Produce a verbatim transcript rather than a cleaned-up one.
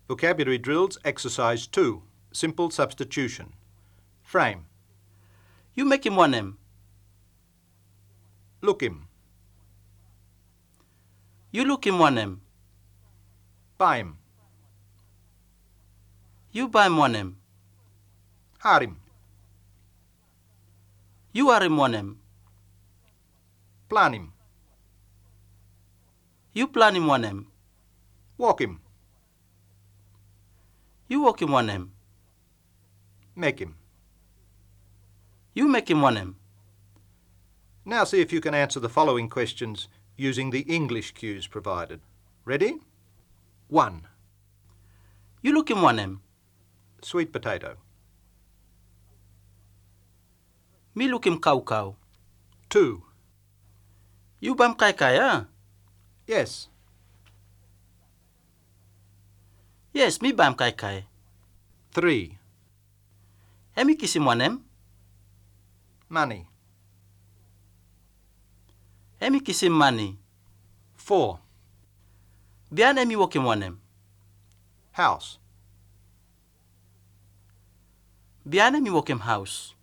Vocabulary Drills Exercise two. Simple Substitution. Frame. You make him one him. Look him. You look him one him. Buy him. You buy him one him. Hire him. You are him one him. Plan him. You plan him one him. Walk him. You walk him one him. Make him. You make him one him. Now see if you can answer the following questions using the English cues provided. Ready? one. You look him one him. Sweet potato. Me look him cow cow. two. You bam kai kai, huh? Yes. Yes, me bam kai kai. three. Hemi kiss him one him. Money. Hemi kiss him money. four. Bian hemi walk him one him. House. Bian hemi walk him house.